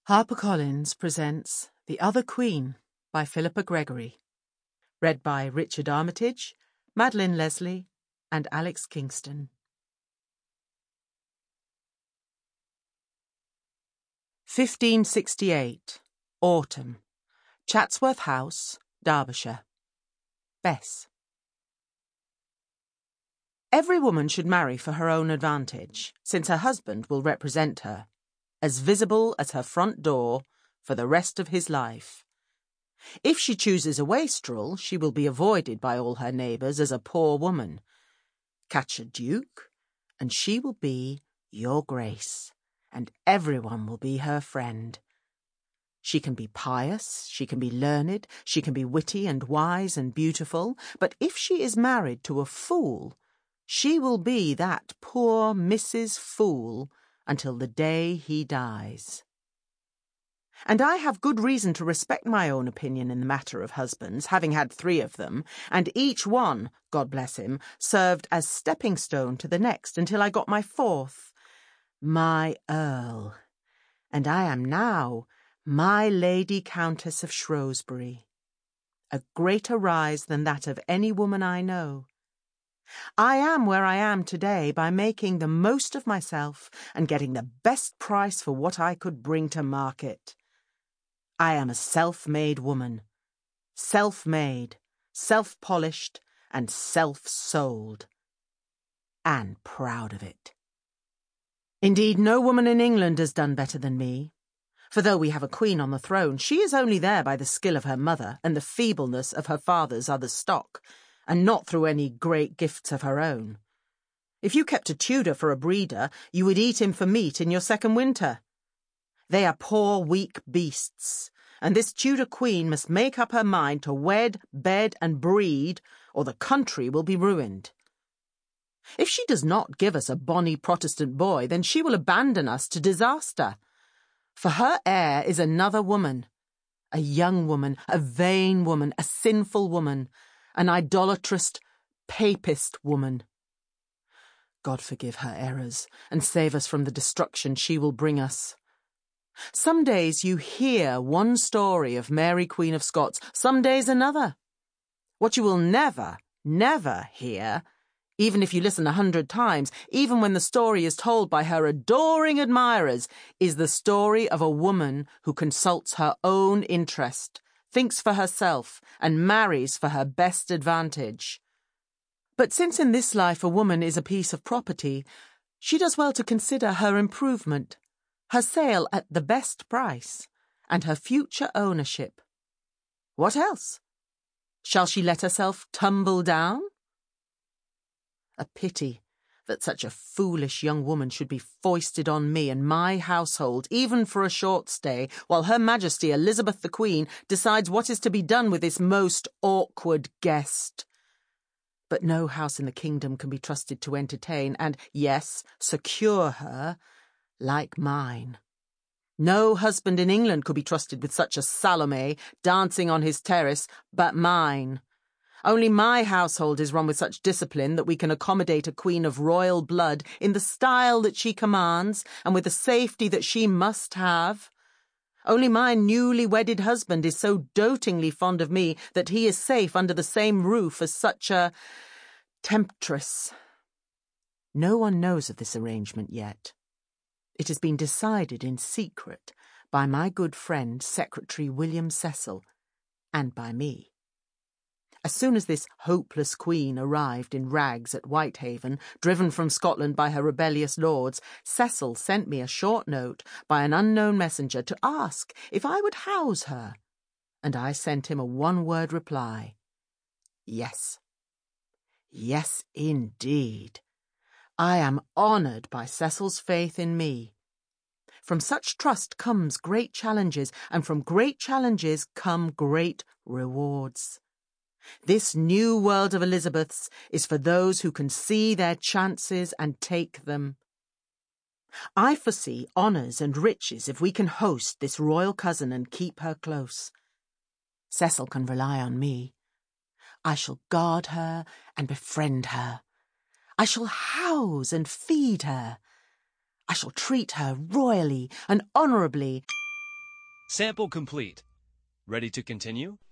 HarperCollins presents The Other Queen by Philippa Gregory. Read by Richard Armitage, Madeline Leslie, and Alex Kingston. 1568. Autumn. Chatsworth House, Derbyshire. Bess. Every woman should marry for her own advantage, since her husband will represent her, as visible as her front door, for the rest of his life. If she chooses a wastrel, she will be avoided by all her neighbours as a poor woman. Catch a duke, and she will be your grace, and everyone will be her friend. She can be pious, she can be learned, she can be witty and wise and beautiful, but if she is married to a fool, she will be that poor Mrs. Fool until the day he dies. And I have good reason to respect my own opinion in the matter of husbands, having had 3 of them, and each one, God bless him, served as stepping stone to the next until I got my 4th, my Earl. And I am now my Lady Countess of Shrewsbury, a greater rise than that of any woman I know. I am where I am today by making the most of myself and getting the best price for what I could bring to market. I am a self-made woman, self-made, self-polished, and self-sold, and proud of it. Indeed, no woman in England has done better than me. For though we have a queen on the throne, she is only there by the skill of her mother and the feebleness of her father's other stock, and not through any great gifts of her own. If you kept a Tudor for a breeder, you would eat him for meat in your 2nd winter. They are poor, weak beasts, and this Tudor queen must make up her mind to wed, bed, and breed, or the country will be ruined. If she does not give us a bonny Protestant boy, then she will abandon us to disaster. For her heir is another woman, a young woman, a vain woman, a sinful woman, an idolatrous, papist woman. God forgive her errors, and save us from the destruction she will bring us. Some days you hear one story of Mary Queen of Scots, some days another. What you will never, never hear, even if you listen 100 times, even when the story is told by her adoring admirers, is the story of a woman who consults her own interest, thinks for herself, and marries for her best advantage. But since in this life a woman is a piece of property, she does well to consider her improvement, her sale at the best price, and her future ownership. What else? Shall she let herself tumble down? A pity that such a foolish young woman should be foisted on me and my household, even for a short stay, while Her Majesty Elizabeth the Queen decides what is to be done with this most awkward guest. But no house in the kingdom can be trusted to entertain and, yes, secure her, like mine. No husband in England could be trusted with such a Salome dancing on his terrace, but mine. Only my household is run with such discipline that we can accommodate a queen of royal blood in the style that she commands and with the safety that she must have. Only my newly wedded husband is so dotingly fond of me that he is safe under the same roof as such a temptress. No one knows of this arrangement yet. It has been decided in secret by my good friend Secretary William Cecil and by me. As soon as this hopeless queen arrived in rags at Whitehaven, driven from Scotland by her rebellious lords, Cecil sent me a short note by an unknown messenger to ask if I would house her, and I sent him a 1-word reply. Yes. Yes, indeed. I am honoured by Cecil's faith in me. From such trust comes great challenges, and from great challenges come great rewards. This new world of Elizabeth's is for those who can see their chances and take them. I foresee honours and riches if we can host this royal cousin and keep her close. Cecil can rely on me. I shall guard her and befriend her. I shall house and feed her. I shall treat her royally and honourably. Sample complete. Ready to continue?